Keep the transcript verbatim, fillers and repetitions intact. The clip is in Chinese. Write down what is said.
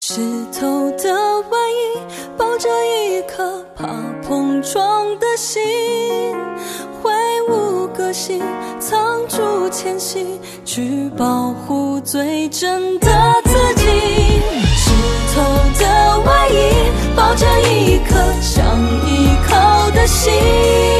湿透的外衣，抱着一颗怕碰撞的心，挥舞个性，藏住前行，去保护最真的自己。湿透的外衣，抱着一颗想依靠的心，